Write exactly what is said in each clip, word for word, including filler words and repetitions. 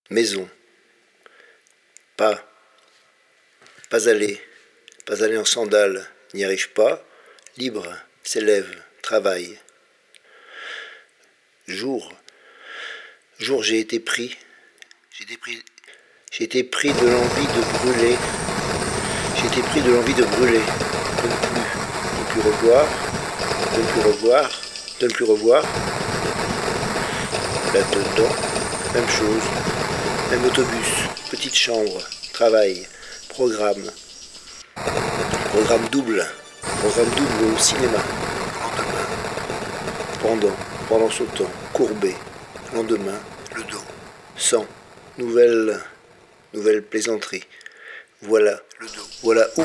maison, pas, pas aller, pas aller en sandales, n'y arrive pas, libre, s'élève, travaille. Jour, jour j'ai été pris, j'ai été pris, j'ai été pris de l'envie de brûler, j'ai été pris de l'envie de brûler, de ne plus, de ne plus revoir, de ne plus revoir, de ne plus revoir. Là-dedans, même chose, même autobus, petite chambre, travail, programme, programme double, programme double au cinéma, pendant, pendant ce temps, courbé, lendemain, le dos, sans, nouvelle, nouvelle plaisanterie, voilà, le dos, voilà où,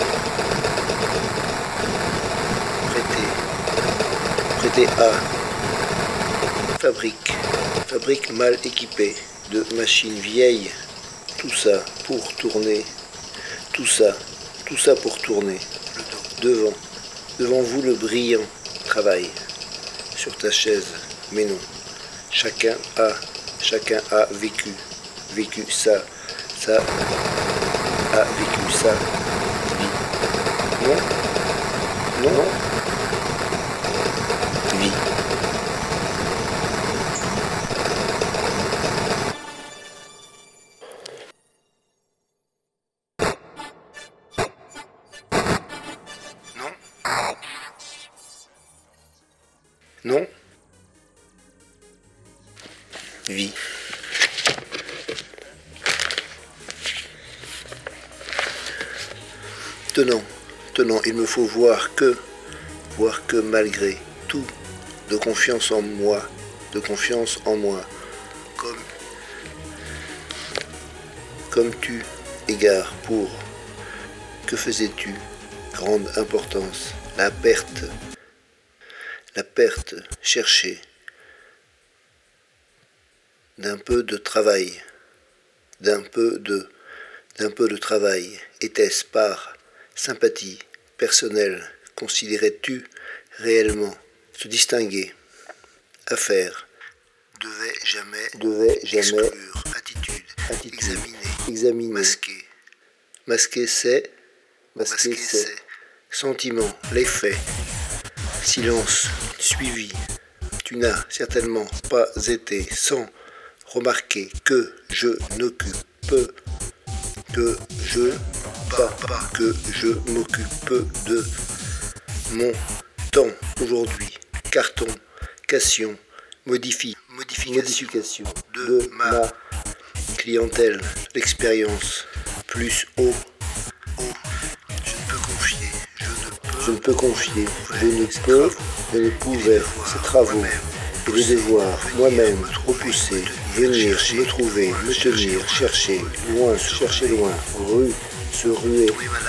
prêter, prêter à, fabrique, fabrique mal équipée, de machines vieilles, tout ça pour tourner, tout ça, tout ça pour tourner, devant, devant vous le brillant travail, sur ta chaise, mais non, chacun a, chacun a vécu, vécu ça, ça, a vécu ça, vie, non, non, non, vie. Non, vie. Tenant, tenant, il me faut voir que, voir que malgré tout, de confiance en moi, de confiance en moi, comme, comme tu, égard pour, que faisais-tu, grande importance, la perte, la perte cherchée d'un peu de travail, d'un peu de, d'un peu de travail, était-ce par sympathie personnelle, considérais-tu réellement se distinguer, affaire, devait jamais, devait jamais exclure, attitude, attitude, examiner, examiner, masquer, masquer c'est, masquer, masquer c'est, c'est, sentiment, les faits, silence, suivi, tu n'as certainement pas été sans remarquer que je n'occupe, que je pas, pas que je m'occupe de mon temps aujourd'hui, carton, cation, modifie, modification, modification de, de ma, ma clientèle, l'expérience, plus haut, haut, je ne peux confier, je ne peux, je ne peux confier, je ne peux, je ne pouvais, ces travaux, et le devoir, moi-même, repousser, venir, me trouver, me tenir, chercher, loin, chercher loin, rue, se ruer,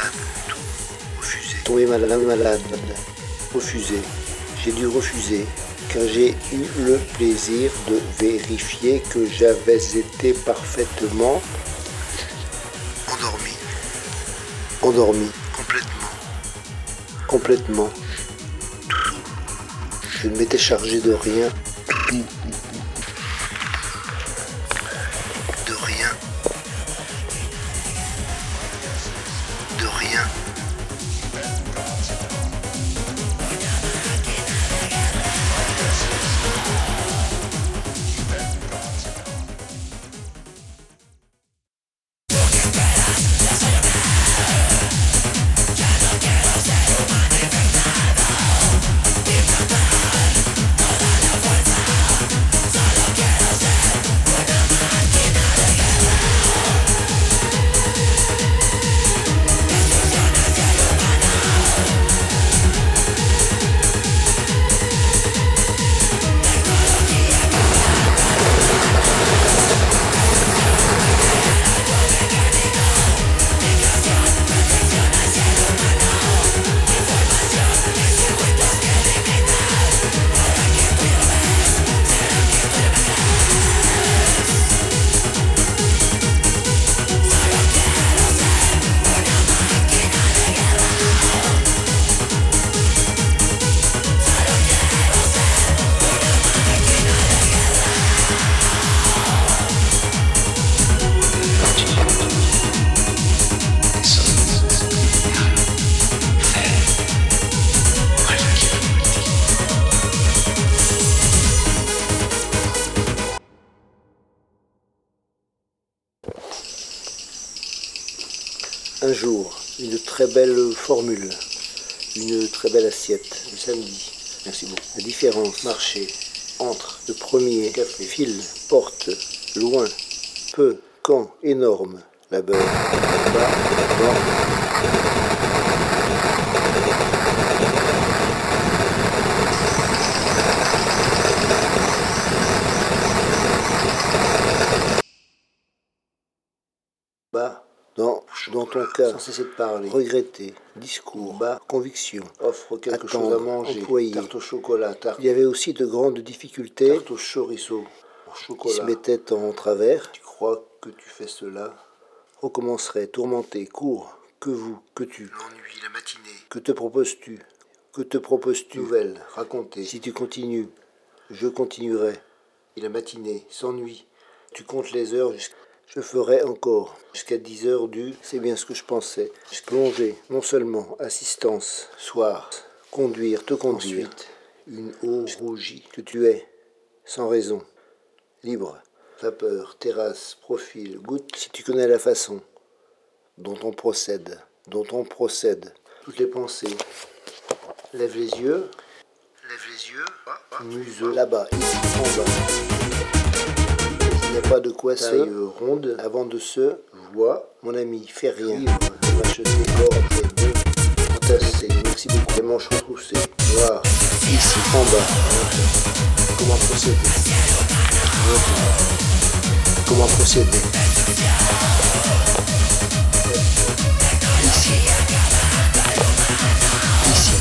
tomber malade, malade, refuser. J'ai dû refuser, car j'ai eu le plaisir de vérifier que j'avais été parfaitement endormi, endormi, complètement, complètement. Je ne m'étais chargé de rien, de rien, de rien. Un jour, une très belle formule, une très belle assiette, le samedi. Merci beaucoup. La différence, marché, entre, le premier, café, fil, porte, loin, peu, quand, énorme, labeur, bas, bas. Bas, dans, dans ton cas, sans cesser de parler, regretter, discours, bas, conviction, offre quelque attendre, chose à manger, employé, tarte au chocolat, tarte. Il y avait aussi de grandes difficultés, tarte au chorizo, chocolat, qui se mettaient en travers. Tu crois que tu fais cela? Recommencerait, tourmenté, court, que vous, que tu. L'ennui, la matinée. Que te proposes-tu? Que te proposes-tu? Nouvelle, raconter. Si tu continues, je continuerai. Et la matinée, s'ennuie. Tu comptes les heures jusqu'à... Je ferai encore jusqu'à dix heures du, c'est bien ce que je pensais. Plonger, non seulement assistance, soir, conduire, te conduire. Ensuite, une eau rougie que tu es, sans raison, libre, vapeur, terrasse, profil, goutte, si tu connais la façon dont on procède, dont on procède, toutes les pensées. Lève les yeux, lève les yeux, museau, là-bas, ici, en bas. Il n'y a pas de quoi taille se ronde avant de se voir. Mon ami, fais rien. Vivre, acheter corps, deux, entasser. Merci beaucoup. Les manches retroussées. Noir. Ici, en bas. Comment procéder? Comment procéder? Ici. Ici.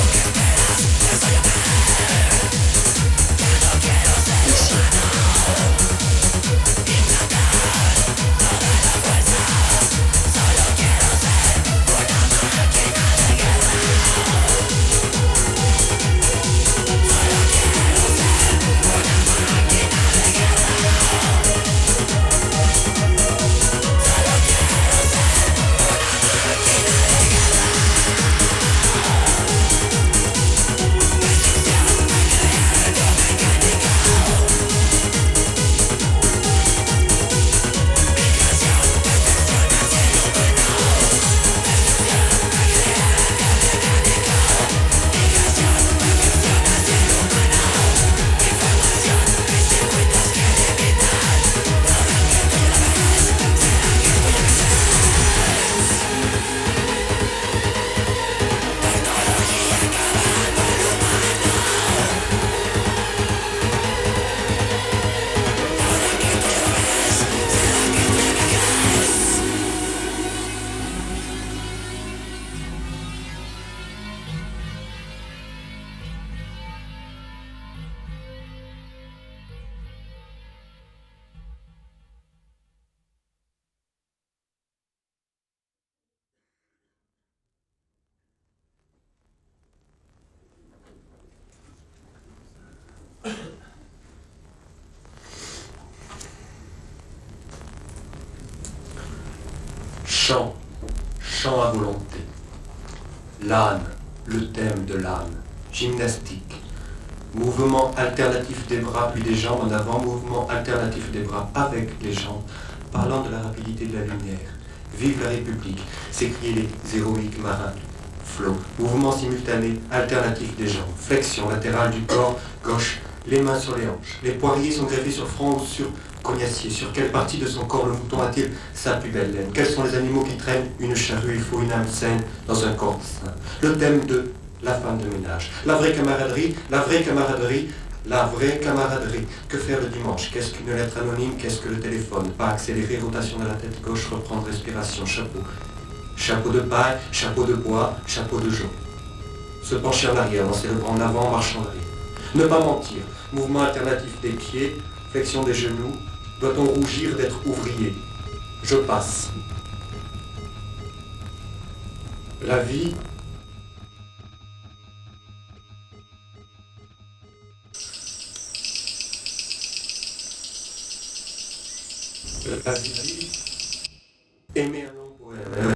Chant, chant à volonté. L'âne, le thème de l'âne. Gymnastique. Mouvement alternatif des bras puis des jambes en avant. Mouvement alternatif des bras avec les jambes. Parlant de la rapidité de la lumière. Vive la République, s'écrient les héroïques marins. Flot. Mouvement simultané, alternatif des jambes. Flexion latérale du corps gauche. Les mains sur les hanches. Les poiriers sont greffés sur front ou sur cognacier. Sur quelle partie de son corps le mouton a-t-il sa plus belle laine? Quels sont les animaux qui traînent une charrue? Il faut une âme saine dans un corps sain. Le thème de la femme de ménage. La vraie camaraderie, la vraie camaraderie, la vraie camaraderie. Que faire le dimanche? Qu'est-ce qu'une lettre anonyme? Qu'est-ce que le téléphone? Pas accélérer, rotation de la tête gauche, reprendre respiration, chapeau. Chapeau de paille, chapeau de bois, chapeau de jonc. Se pencher en arrière, lancer le bras en avant, marche en arrière. Ne pas mentir. Mouvement alternatif des pieds, flexion des genoux. Doit-on rougir d'être ouvrier? Je passe. La vie. La vie. Aimer un long poème.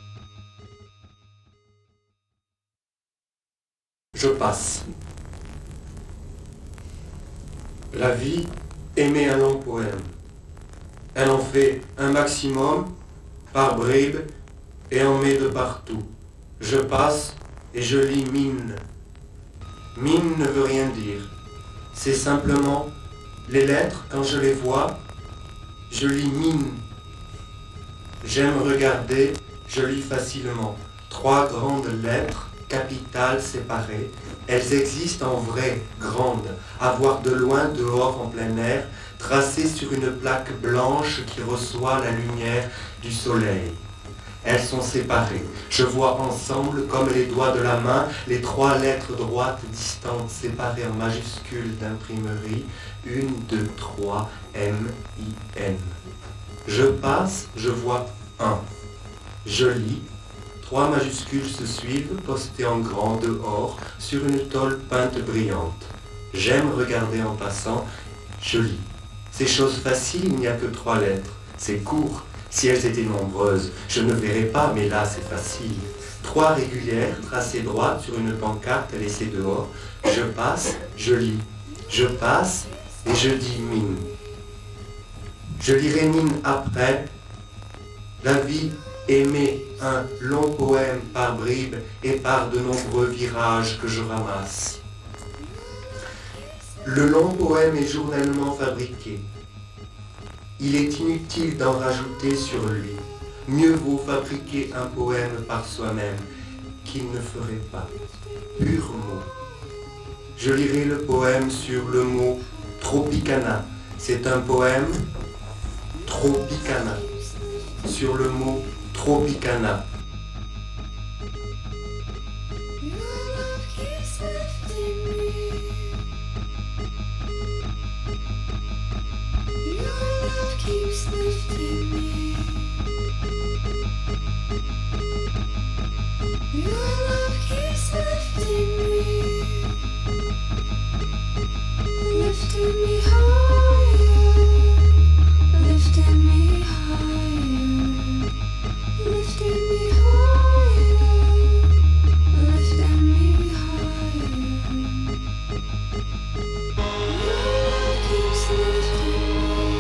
Je passe. La vie émet un long poème. Elle en fait un maximum par bribes et en met de partout. Je passe et je lis mine. Mine ne veut rien dire. C'est simplement les lettres, quand je les vois, je lis mine. J'aime regarder, je lis facilement. Trois grandes lettres, capitales séparées. Elles existent en vrai, grandes, à voir de loin dehors en plein air, tracées sur une plaque blanche qui reçoit la lumière du soleil. Elles sont séparées. Je vois ensemble, comme les doigts de la main, les trois lettres droites distantes, séparées en majuscules d'imprimerie. Une, deux, trois, M, I, N. Je passe, je vois un. Je lis. Trois majuscules se suivent, postées en grand dehors, sur une tôle peinte brillante. J'aime regarder en passant. Je lis. C'est chose facile, il n'y a que trois lettres. C'est court. Si elles étaient nombreuses, je ne verrais pas, mais là c'est facile. Trois régulières, tracées droites sur une pancarte laissée dehors. Je passe, je lis. Je passe et je dis mine. Je lirai mine après. La vie émet un long poème par bribes et par de nombreux virages que je ramasse. Le long poème est journellement fabriqué. Il est inutile d'en rajouter sur lui. Mieux vaut fabriquer un poème par soi-même qu'il ne ferait pas. Pur mot. Je lirai le poème sur le mot Tropicana. C'est un poème Tropicana. Sur le mot Tropicana. Keeps lifting me. Your love keeps lifting me, lifting me higher, lifting me higher, lifting me higher, lifting me higher. Your love keeps lifting me.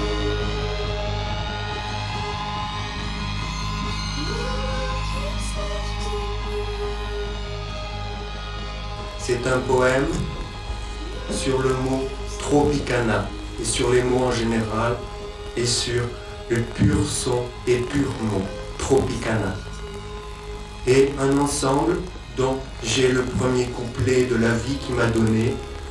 C'est un poème sur le mot Tropicana et sur les mots en général et sur le pur son et pur mot Tropicana. Et un ensemble dont j'ai le premier couplet de la vie qui m'a donné.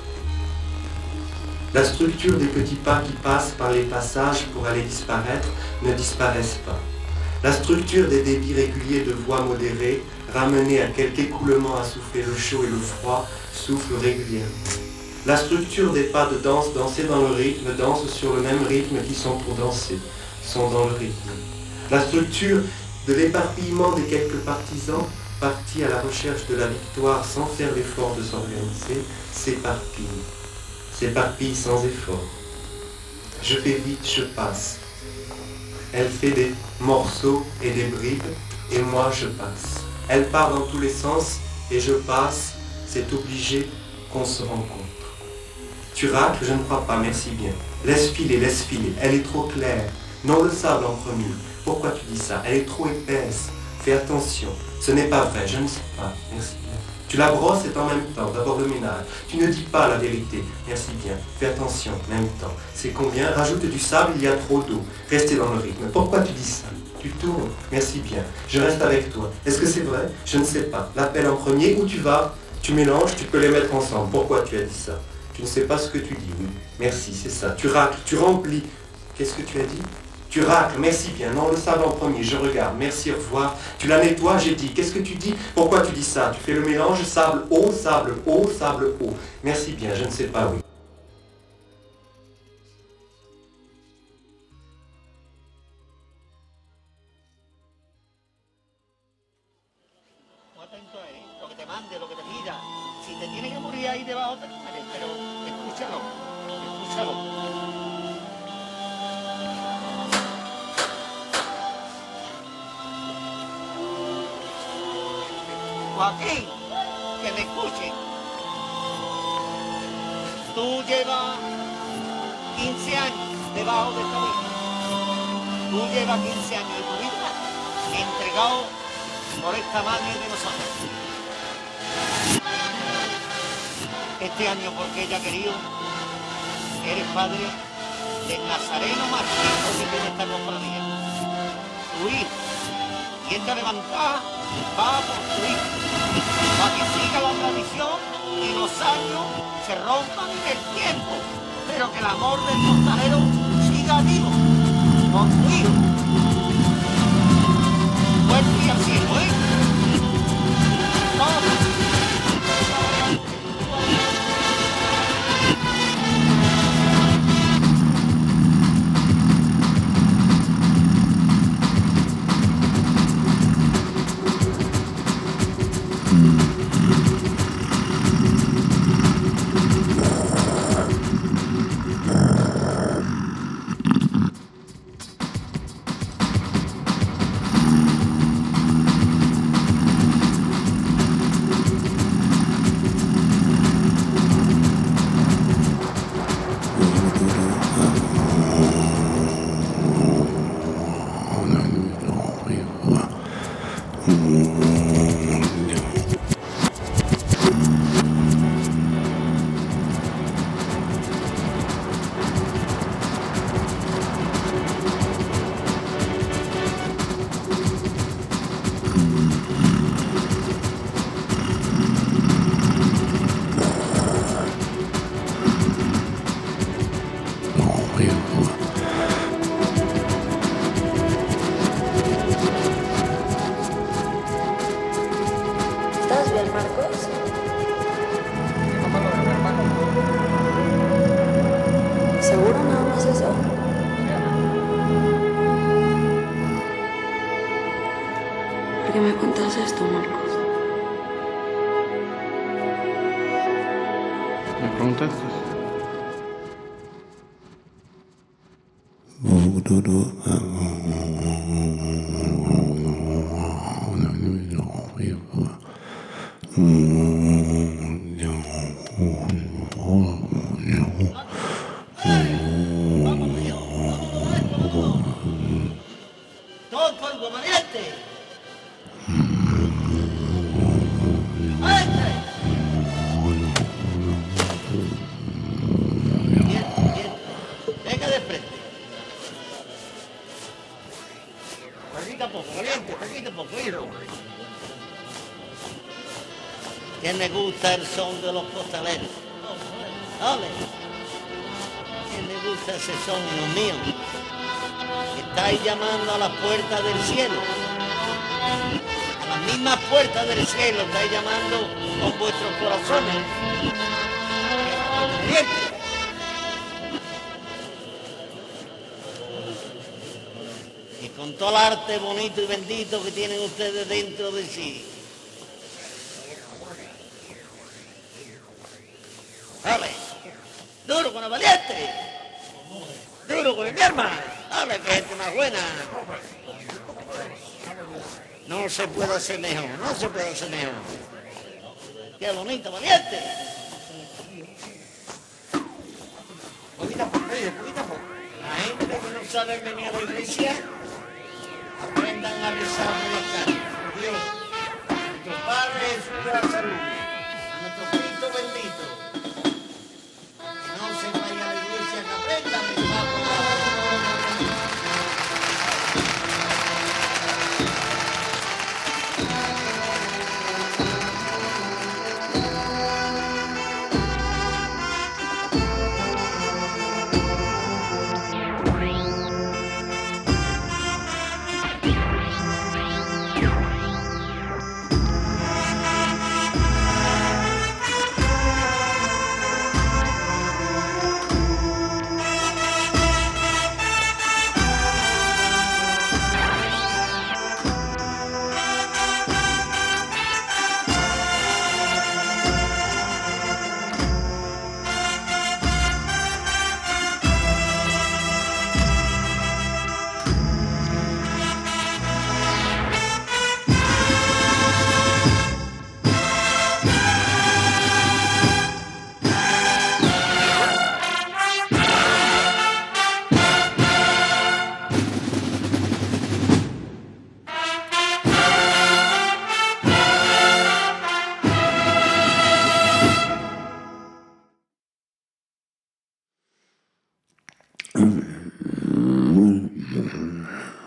La structure des petits pas qui passent par les passages pour aller disparaître ne disparaissent pas. La structure des débits réguliers de voix modérée, ramenée à quelque écoulement à souffler le chaud et le froid, souffle régulièrement. La structure des pas de danse dansés dans le rythme, dansent sur le même rythme qui sont pour danser, sont dans le rythme. La structure de l'éparpillement des quelques partisans, partis à la recherche de la victoire sans faire l'effort de s'organiser, s'éparpille. S'éparpille sans effort. Je fais vite, je passe. Elle fait des morceaux et des bribes, et moi je passe. Elle part dans tous les sens, et je passe, c'est obligé qu'on se rencontre. Tu racles, je ne crois pas, merci bien. Laisse filer, laisse filer, elle est trop claire. Non, le sable en premier. Pourquoi tu dis ça? Elle est trop épaisse. Fais attention, ce n'est pas vrai, je ne sais pas, merci bien. Tu la brosses et en même temps, d'abord le ménage. Tu ne dis pas la vérité. Merci bien. Fais attention, même temps. C'est combien? Rajoute du sable, il y a trop d'eau. Restez dans le rythme. Pourquoi tu dis ça? Tu tournes. Merci bien. Je reste avec toi. Est-ce que c'est vrai? Je ne sais pas. L'appel en premier, où tu vas? Tu mélanges, tu peux les mettre ensemble. Pourquoi tu as dit ça? Tu ne sais pas ce que tu dis. Oui. Merci, c'est ça. Tu racles, tu remplis. Qu'est-ce que tu as dit? Tu racles, merci bien. Non, le sable en premier, je regarde. Merci, au revoir. Tu la nettoies, j'ai dit. Qu'est-ce que tu dis? Pourquoi tu dis ça? Tu fais le mélange, sable, eau, sable, eau, sable, eau. Merci bien, je ne sais pas, oui. Atento ahí, lo que te mande, lo que te pida. Si te tiene que morir ahí debajo, te mueres, pero escúchalo, escúchalo. Joaquín, que me escuchen. Tú llevas quince años debajo de esta vida. Tú llevas quince años de tu vida entregado por esta madre de nosotros. Este año, porque ella ha querido, eres padre del nazareno más rico que tiene esta cofradía. Tu hijo. Y esta levantada va por tu hijo. Para que siga la tradición y los años se rompan en el tiempo. Pero que el amor del costalero siga vivo con tu hijo. Fuerte y al cielo, ¿eh? Todo. ¿Estás bien, Marcos? ¿Seguro nada más eso? ¿Por qué me cuentas esto, Marcos? ¿Me preguntaste? Todo el polvo, valiente. ¡Valiente! Bien, bien. Venga de frente. Poquito a poco, valiente, poquito a poco, hijo. ¿Quién le gusta el son de los costaleros? Dale. ¿Quién le gusta ese son, Dios mío? Estáis llamando a las puertas del cielo. A las mismas puertas del cielo estáis llamando con vuestros corazones. Valiente. Y con todo el arte bonito y bendito que tienen ustedes dentro de sí. Dale. Duro con el valiente. Duro con el mi hermano. Dale, que gente más buena. No se puede hacer mejor, no se puede hacer mejor. Qué bonito, valiente. Poquito a poco, poquito a poco. La gente que no sabe venir a la iglesia, aprendan a rezar por los cantos. Dios, nuestro Padre Jesús de la salud, a nuestro Cristo bendito. Que no se vaya a la iglesia, que aprendan a rezar por la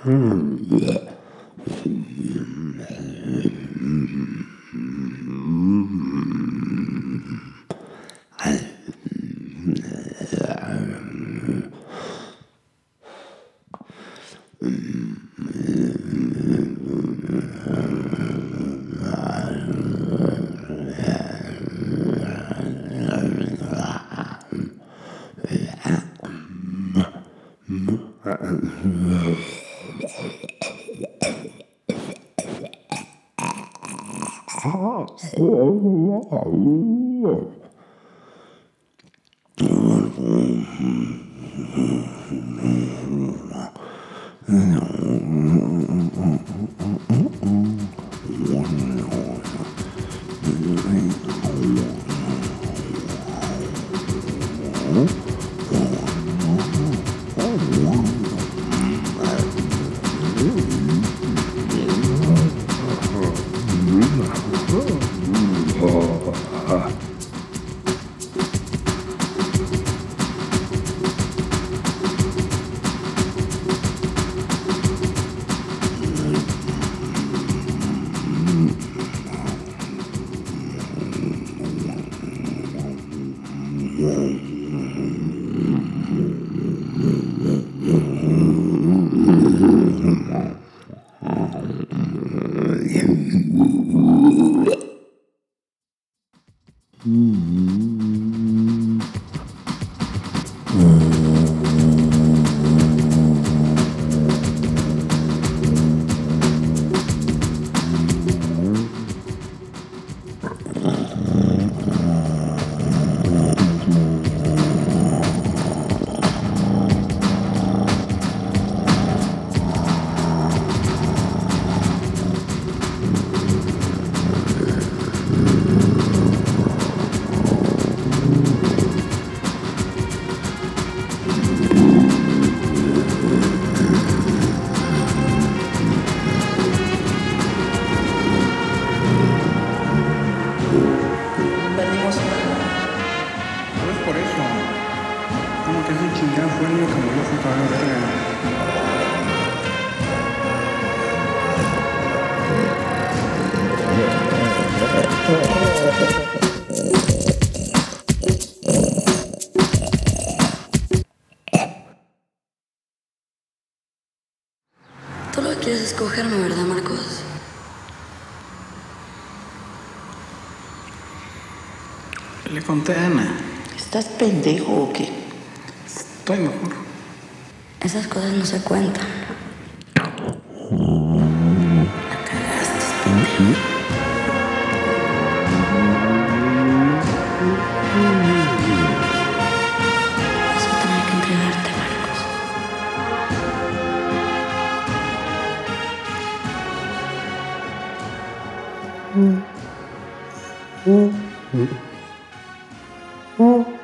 Tú lo que quieres es cogerme, ¿verdad, Marcos? Le conté a Ana. ¿Estás pendejo o qué? Estoy mejor. Esas cosas no se cuentan. La cagaste, pendejo. Vas a tener que entregarte, Marcos. Mm. Mm. Mm.